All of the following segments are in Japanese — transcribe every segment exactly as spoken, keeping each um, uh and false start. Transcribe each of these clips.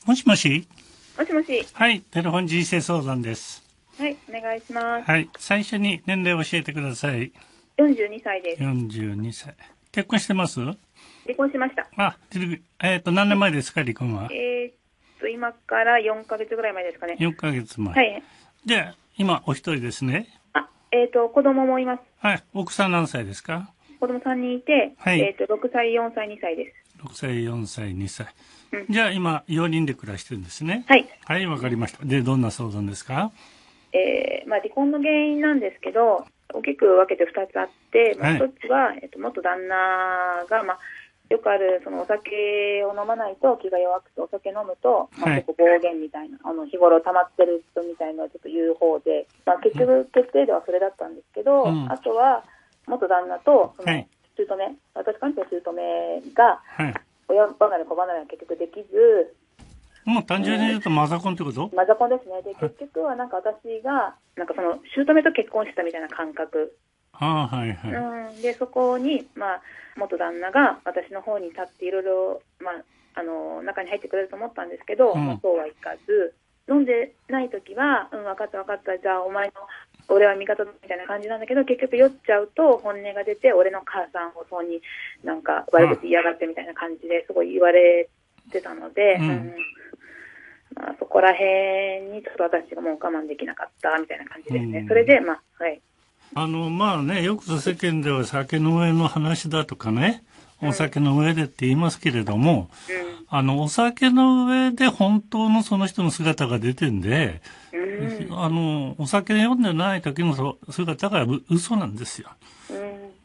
もしもし。 もしもし。 はい、テレフォン人生相談です。 はい、お願いします。 はい、最初に年齢を教えてください。 よんじゅうにさいです。 よんじゅうにさい。結婚してます？ 離婚しました。 あ、えっと、何年前ですか、離婚は。 えー、っと、今からよんかげつぐらい前ですかね。 よんかげつまえ。 はい。 で、今、お一人ですね。 あ、えー、っと、子供もいます。 はい、奥さん何歳ですか？ 子供さんにんいて、 はい、 えー、っと、ろくさい、よんさい、にさいです。 ろくさい、よんさい、にさい。 うん、 じゃあ、今、よにんで暮らしてるんですね。 はい。 はい、わかりました。で、どんな相談ですか？ えー、まあ、離婚の原因なんですけど、大きく分けてふたつあって、まあ、ひとつは、えー、っと、元旦那が、まあ、よくある、そのお酒を飲まないと気が弱くて、お酒飲むと、まあ、結構暴言みたいな、あの、日頃溜まってる人みたいなのをちょっと言う方で、まあ、結局、決定ではそれだったんですけど、うん、あとは、元旦那と、その、姑、はい、私関係の姑が、はい、親離れ子離れが結局できず、 もう単純に言うとマザコンってこと？ マザコンですね。で、結局はなんか私が、なんかその、姑と結婚したみたいな感覚。 ああ、はいはい。 うん、で、そこに、まあ、元旦那が私の方に立っていろいろ、まあ、あの、中に入ってくれると思ったんですけど、うん、まあ、そうはいかず、飲んでない時は、うん、分かった分かった、じゃあお前の、俺は味方だみたいな感じなんだけど、結局酔っちゃうと本音が出て、俺の母さんをそうになんか悪口嫌がってみたいな感じですごい言われてたので、うんうんまあ、そこら辺にちょっと私がもう我慢できなかったみたいな感じですね。うん、それで、まあ、はい。 あの、まあね、よく世間では酒の上の話だとかね、お酒の上でって言いますけれども、うん、あの、お酒の上で本当のその人の姿が出てんで、うん、あの、お酒飲んでない時の姿が嘘なんですよ。うん、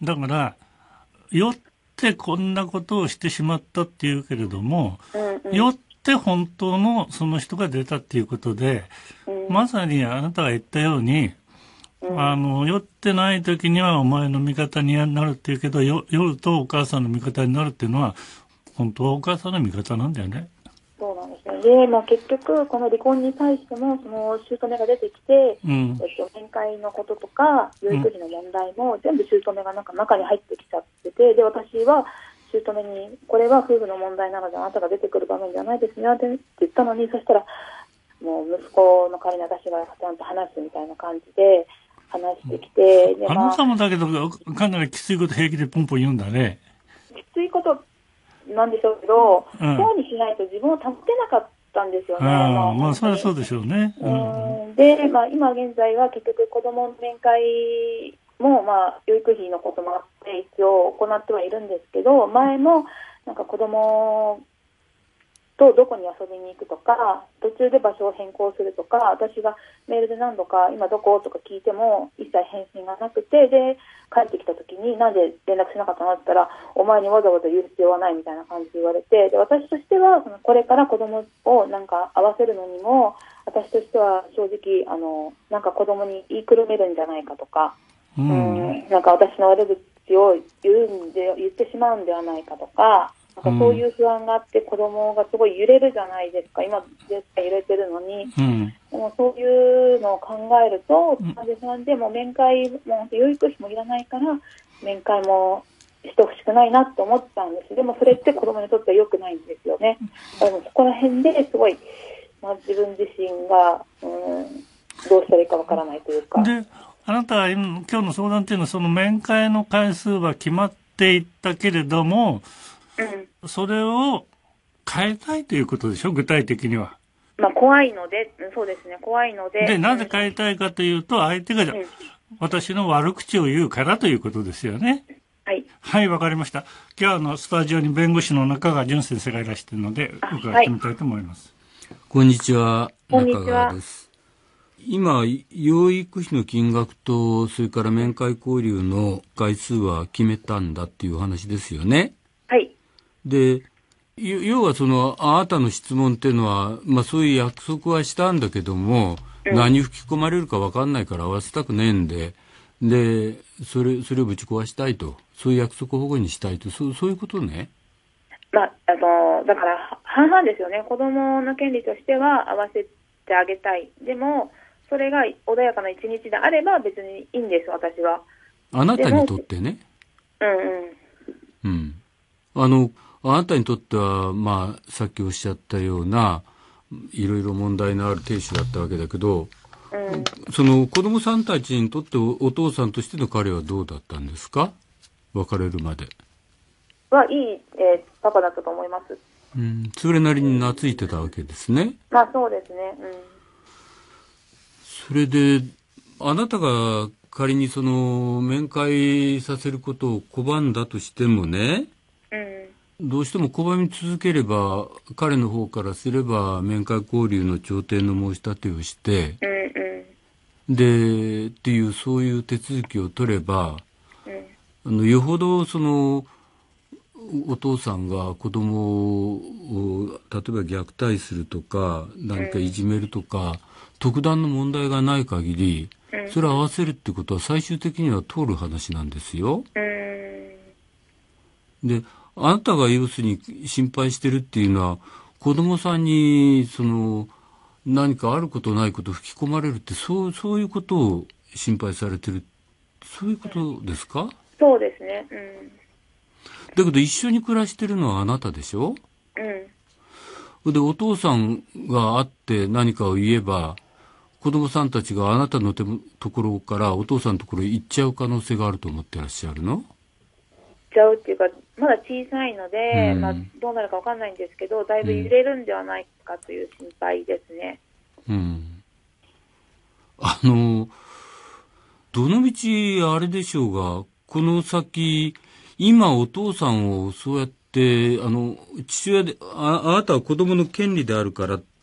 だから、酔ってこんなことをしてしまったっていうけれども、うんうん、酔って本当のその人が出たっていうことで、うん、まさにあなたが言ったように、うん、あの、酔ってない時にはお前の味方になるっていうけど、酔うとお母さんの味方になるっていうのは、本当はお母さんの味方なんだよね。 そうなんですね。で、まあ結局、この離婚に対しても、その、姑が出てきて、うん、えっと、面会のこととか、養育費の問題も、全部姑がなんか中に入ってきちゃってて、で、私は、姑に、これは夫婦の問題なので、あなたが出てくる場面じゃないですね、って言ったのに、そしたら、もう息子の代わりに私がちゃんと話すみたいな感じで、話してきて、 で、まあ、あなたもだけど、かなりきついこと平気でポンポン言うんだね。 きついことなんでしょうけど、うん、そうにしないと自分を助けなかったんですよね。 あ、まあ、まあ、それはそうでしょうね。 うん、で、まあ、今現在は結局子供の面会も、まあ、養育費のこともあって、一応行ってはいるんですけど、前も、なんか子供とどこに遊びに行くとか、途中で場所を変更するとか、私がメールで何度か今どことか聞いても一切返信がなくて、で帰ってきた時になんで連絡しなかったのって言ったら、お前にわざわざ言う必要はないみたいな感じで言われて、で私としてはそのこれから子供をなんか会わせるのにも、私としては正直あのなんか子供に言いくるめるんじゃないかとか、うん、うんなんか私の悪口を言うんで言ってしまうんではないかとか。なんかそういう不安があって子供がすごい揺れるじゃないですか。今絶対揺れてるのに、うん、でもそういうのを考えると、患者さんでも面会も養育費もいらないから面会もしてほしくないなと思ったんです。でもそれって子供にとっては良くないんですよね。でもそこら辺ですごい、まあ、自分自身が、うん、どうしたらいいかわからないというか。 で、あなたは今今日の相談っていうのはその面会の回数は決まっていったけれども。うん、それを変えたいということでしょ、具体的には。 まあ、怖いので、そうですね、怖いので。 で、なぜ変えたいかというと、相手が、うん、私の悪口を言うからということですよね。 はい。 はい、わかりました。今日のスタジオに弁護士の中川淳先生がいらしているので、伺ってみたいと思います。 はい、こんにちは、中川です。今、養育費の金額と、それから面会交流の回数は決めたんだっていう話ですよね。 はい。 で、要はその、あなたの質問っていうのは、まあそういう約束はしたんだけども、うん、何吹き込まれるか分かんないから合わせたくねえんで、で、それ、それをぶち壊したいと、そういう約束保護にしたいと、そう、そういうことね。 まあ、あの、だから半々ですよね。子供の権利としては合わせてあげたい。でも、それが穏やかな一日であれば別にいいんです、私は。 あなたにとってね。 うんうん。 うん。あの、あなたにとっては、まあ、さっきおっしゃったような、 いろいろ問題のある亭主だったわけだけど、 うん、 その子供さんたちにとってお、お父さんとしての彼はどうだったんですか？別れるまで。 はいい、えー、パパだったと思います。 うん、それなりに懐いてたわけですね。 まあそうですね。うん。 それで、あなたが仮にその面会させることを拒んだとしてもね、 うん、 どうしても拒み続ければ、彼の方からすれば面会交流の調停の申し立てをして、 うん、 で、っていうそういう手続きを取れば、 うん、 あのよほどそのお父さんが子供を例えば虐待するとか何かいじめるとか、特段の問題がない限り、それを合わせるってことは最終的には通る話なんですよ。で、あなたが要するに心配してるっていうのは、子供さんにその何かあることないこと吹き込まれるって、そうそういうことを心配されてる、そういうことですか？ そうですね。うん。 だけど一緒に暮らしてるのはあなたでしょ？うん。で、お父さんが会って何かを言えば、子供さんたちがあなたの手ところからお父さんのところへ行っちゃう可能性があると思ってらっしゃるの？ 行っちゃうっていうか、まだ小さいので、 うん、 まあ、どうなるかわかんないんですけど、だいぶ揺れるんではないかという心配ですね。 うん。うん、あの、どの道あれでしょうが、この先、今お父さんをそうやって、あの、父親で、あ、あなたは子供の権利であるからって、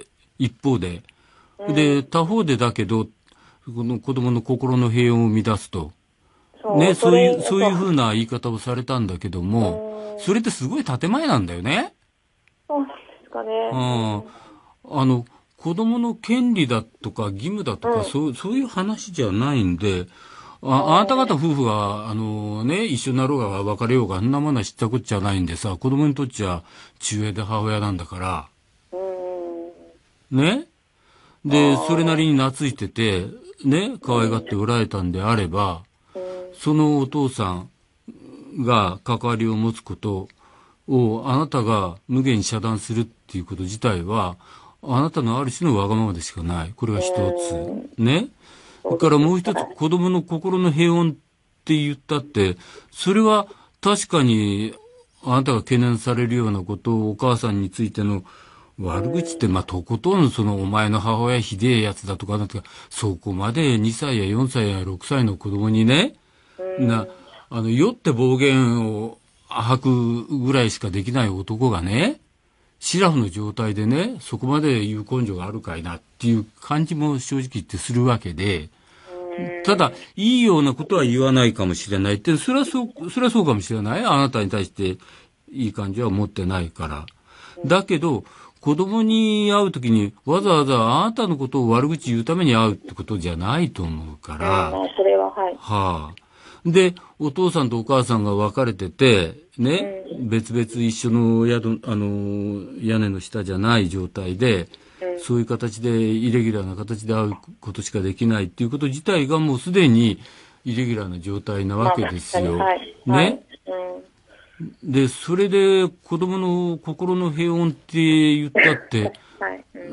一方で、うん、で、他方でだけど、この子供の心の平穏を乱すと。そうね、そういう、そういうふうな言い方をされたんだけども、それってすごい建前なんだよね。 そうなんですかね。 うん。あの、子供の権利だとか義務だとか、うん、そう、そういう話じゃないんで、あ、あなた方夫婦が、あのね、一緒になろうが別れようが、あんなものは知ったこっちゃないんでさ、子供にとっちゃ父親で母親なんだから。うん、ね。で、それなりに懐いてて、ね、可愛がっておられたんであれば、そのお父さんが関わりを持つことをあなたが無限に遮断するっていうこと自体は、あなたのある種のわがままでしかない。これが一つ。ね。それからもう一つ、子供の心の平穏って言ったって、それは確かにあなたが懸念されるようなことをお母さんについての悪口って、まあ、とことんそのお前の母親ひでえやつだとかなんとか、そこまでにさいやよんさいやろくさいの子供にね、な、あの、酔って暴言を吐くぐらいしかできない男がね、シラフの状態でね、そこまで言う根性があるかいなっていう感じも正直言ってするわけで、ただ、いいようなことは言わないかもしれないって、それはそう、それはそうかもしれない。あなたに対していい感じは持ってないから。だけど、子供に会うときにわざわざあなたのことを悪口言うために会うってことじゃないと思うから。 うん、それははい。 はあ。で、お父さんとお母さんが別れてて、ね、うん、別々一緒の宿、あの、屋根の下じゃない状態で、うん、そういう形で、イレギュラーな形で会うことしかできないっていうこと自体がもうすでにイレギュラーな状態なわけですよ。まあ、はい、ね、はい、うん、で、それで子供の心の平穏って言ったって、はいうん、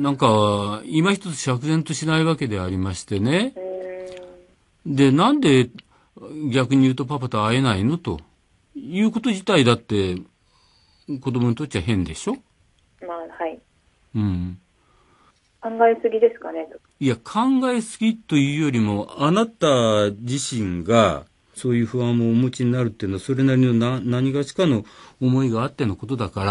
なんか、今一つ釈然としないわけでありましてね。うん、で、なんで、逆に言うとパパと会えないのということ自体だって子供にとっちゃ変でしょ？ まあ、はい。 うん。 考えすぎですかね？ いや、考えすぎというよりも、あなた自身がそういう不安をお持ちになるっていうのは、それなりのな何がしかの思いがあってのことだから、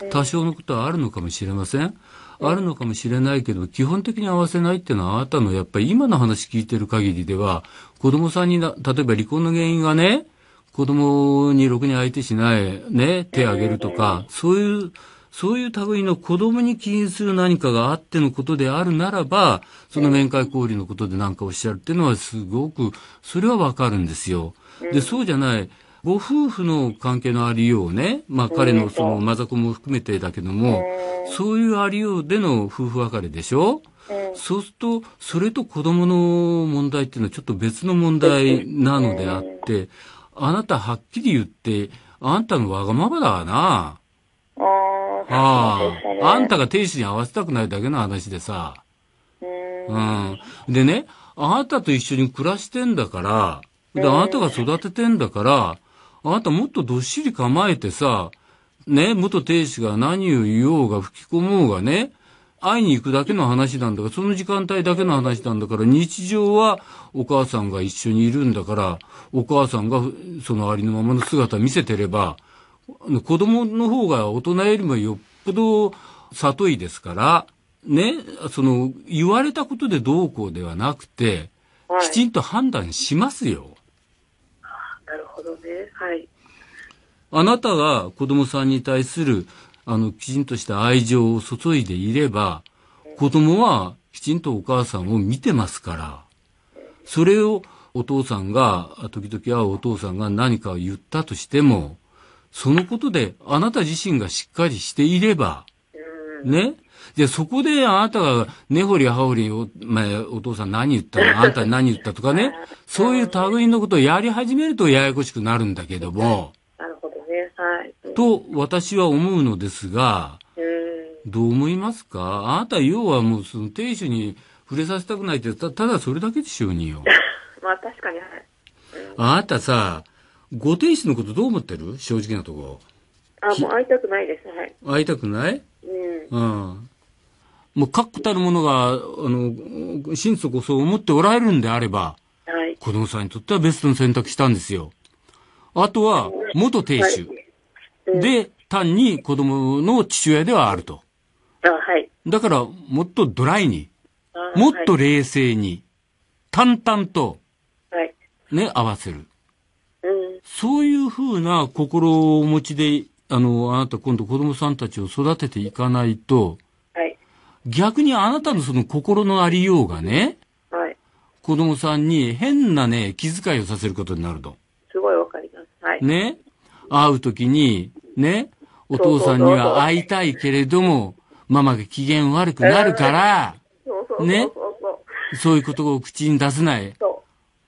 多少のことはあるのかもしれません。うん、あるのかもしれないけど、基本的に合わせないっていうのはあなたのやっぱり今の話聞いてる限りでは、子供さんにな、例えば離婚の原因がね、子供にろくに相手しない、ね、手を挙げるとか、そういう、そういう類の子供に起因する何かがあってのことであるならば、その面会交流のことで何かおっしゃるっていうのはすごく、それはわかるんですよ。で、そうじゃない、ご夫婦の関係のありようね、まあ彼のそのマザコンも含めてだけども、そういうありようでの夫婦別れでしょ？そうすると、それと子供の問題っていうのはちょっと別の問題なのであって、あなたはっきり言って、あんたのわがままだな。 ああ、 ああ、そうでしたね。 あんたが亭主に合わせたくないだけの話でさ。 ううーん。 ん。でね、あなたと一緒に暮らしてんだから、で、あなたが育ててんだから、あなたもっとどっしり構えてさ、ね、元亭主が何を言おうが吹き込もうがね、会いに行くだけの話なんだから、その時間帯だけの話なんだから、日常はお母さんが一緒にいるんだから、お母さんがそのありのままの姿を見せてれば、子供の方が大人よりもよっぽど里いですから、ね、その、言われたことでどうこうではなくて、 はい、 きちんと判断しますよ。 なるほどね。はい。 あなたが子供さんに対する、あの、きちんとした愛情を注いでいれば、子供はきちんとお母さんを見てますから、それをお父さんが、時々はお父さんが何かを言ったとしても、そのことであなた自身がしっかりしていれば、ね。で、そこであなたが根掘り葉掘りお、まあ、お父さん何言ったのあんた何言ったとかね、そういう類のことをやり始めるとややこしくなるんだけども、 なるほどね。はい。 と私は思うのですが、どう思いますか？あなた要はもうその亭主に触れさせたくないってた、ただそれだけでしょうによ。 まあ確かに、はい。 あなたさ、ご亭主のことどう思ってる？正直なところ。あ、もう会いたくないです。はい。 会いたくない？ うん。 うん。もう確固たるものが、あの、心底そう思っておられるんであれば、 はい。 子供さんにとってはベストの選択したんですよ。あとは、元亭主。 はいうん、 で、単に子供の父親ではあると。 あ、はい。 だから、もっとドライに、 あもっと冷静に、淡々と、 はい。 ね、合わせる。 うん。 そういうふうな心をお持ちで、あの、あなた今度子供さんたちを育てていかないと、 はい。 逆にあなたのその心のありようがね、 はい。 子供さんに変なね、気遣いをさせることになると。 すごいわかります。はい。 ね。会うときに、ね、お父さんには会いたいけれども、ママが機嫌悪くなるから、 そうそうそうそうね、そういうことを口に出せない。 そう。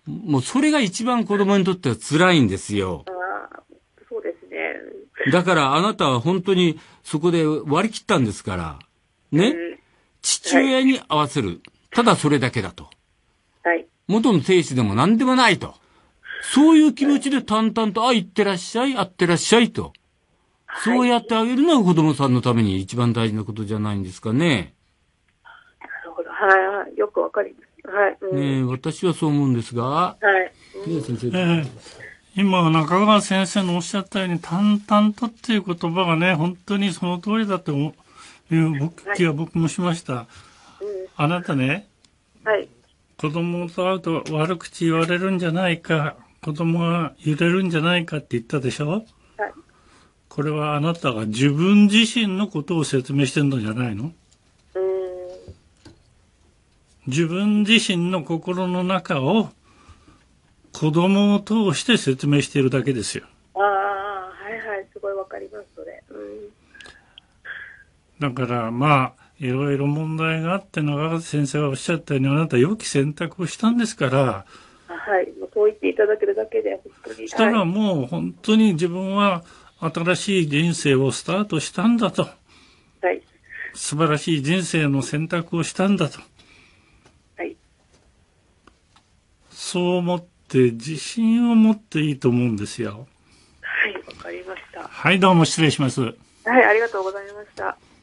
もうそれが一番子供にとっては辛いんですよ。 ああ、そうですね。 だからあなたは本当にそこで割り切ったんですから、ね、 うん、 父親に合わせる。ただそれだけだと。 はい。 元の亭主でも何でもないと。そういう気持ちで淡々と、あ、行ってらっしゃい、あってらっしゃいと。そうやってあげるのが子供さんのために一番大事なことじゃないんですかね。 なるほど。はいはい。よくわかります。はい。うん、 ねえ、私はそう思うんですが。 はい。 ねえ、先生。 ええ、今、中川先生のおっしゃったように、淡々とっていう言葉がね、本当にその通りだという僕気は僕もしました。 うん、 あなたね、 はい。 子供と会うと悪口言われるんじゃないか、子供が揺れるんじゃないかって言ったでしょ？はい。これはあなたが自分自身のことを説明してるのじゃないの？ うーん。 自分自身の心の中を子供を通して説明しているだけですよ。 ああ、はいはい。すごいわかります、それ。うん。 だからまあ、いろいろ問題があって中川先生がおっしゃったようにあなた良き選択をしたんですから、 はい。もうそう言っていただけるだけで本当に。 したらもう本当に自分は新しい人生をスタートしたんだと。 はい。 素晴らしい人生の選択をしたんだと。 はい。 そう思って自信を持っていいと思うんですよ。 はい、わかりました。 はい、どうも失礼します。 はい、ありがとうございました。